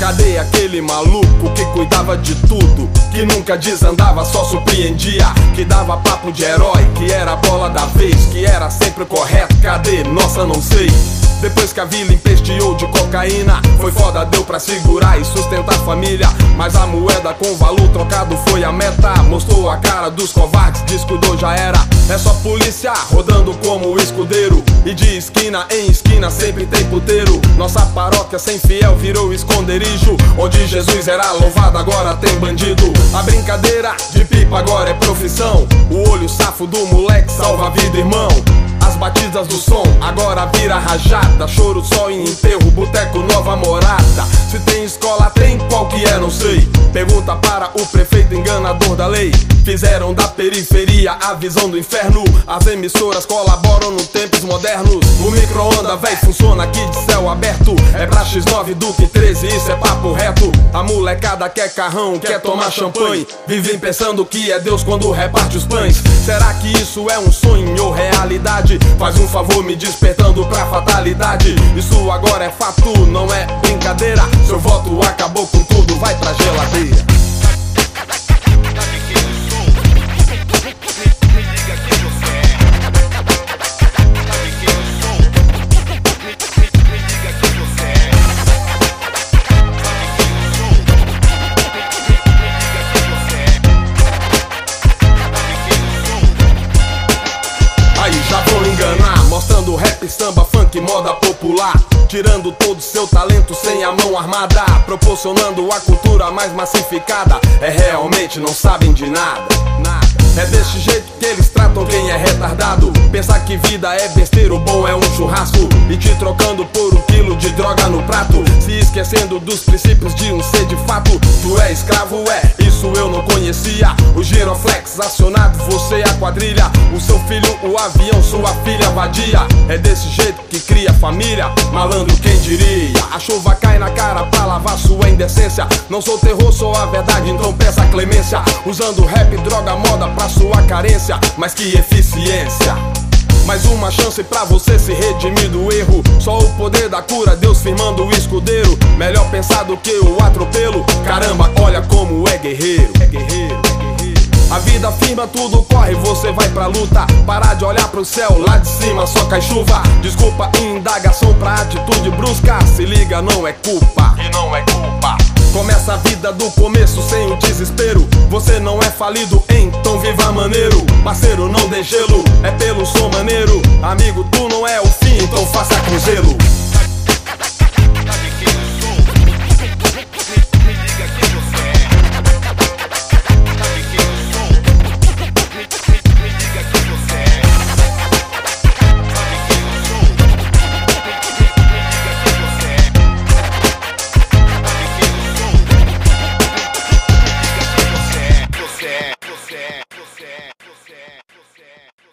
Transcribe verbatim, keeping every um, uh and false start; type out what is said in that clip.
Cadê aquele maluco que cuidava de tudo, que nunca desandava, só surpreendia, que dava papo de herói, que era a bola da vez, que era sempre correto? Cadê? Nossa, não sei. Depois que a vila empesteou de cocaína, foi foda, deu pra segurar e sustentar a família. Mas a moeda com valor trocado foi a meta. Mostrou a cara dos covardes, descuidou, já era. É só polícia rodando como escudeiro, e de esquina em esquina sempre tem puteiro. Nossa paróquia sem fiel virou esconderijo, onde Jesus era louvado agora tem bandido. A brincadeira de pipa agora é profissão, o olho safo do moleque salva a vida, irmão. As batidas do som agora vira rajada, choro só em enterro, boteco nova morada. Se tem escola, tem qual que é, não sei. Pergunta para o prefeito enganador da lei. Fizeram da periferia a visão do inferno. As emissoras colaboram no tempos modernos. O micro-onda, véi, funciona aqui de céu aberto. É pra X nove Duque treze, isso é papo reto. A molecada quer carrão, quer tomar champanhe. Vivem pensando que é Deus quando reparte os pães. Será que isso é um sonho ou realidade? Faz um favor me despertando pra fatalidade. Isso agora é fato, não é brincadeira. Seu voto acabou com tudo, vai pra geladeira. Mostrando rap, samba, funk, moda popular, tirando todo seu talento sem a mão armada, proporcionando a cultura mais massificada. É realmente não sabem de nada, nada. É desse jeito que eles tratam quem é retardado. Pensar que vida é besteira, o bom é um churrasco, e te trocando por um quilo de droga no prato, se esquecendo dos princípios de um ser de fato. Tu é escravo, é, isso eu não conhecia. O giroflex acionado, você a quadrilha, o seu filho o avião, sua filha vadia. É desse jeito que cria família, malandro quem diria. A chuva cai na cara pra lavar sua indecência. Não sou terror, sou a verdade, então peça clemência. Usando rap, droga, moda pra sua carência, mas que eficiência. Mais uma chance pra você se redimir do erro. Só o poder da cura, Deus firmando o escudeiro. Melhor pensar do que o atropelo. Caramba, olha como é guerreiro, é guerreiro, é guerreiro. A vida firma, tudo corre, você vai pra luta. Parar de olhar pro céu, lá de cima só cai chuva. Desculpa, indagação pra atitude brusca. Se liga, não é culpa, e não é culpa. Começa a vida do começo sem o desespero. Você não é falido, então viva maneiro. Parceiro, não dê gelo, é pelo som maneiro. Amigo, tu não é o fim, então faça com zelo.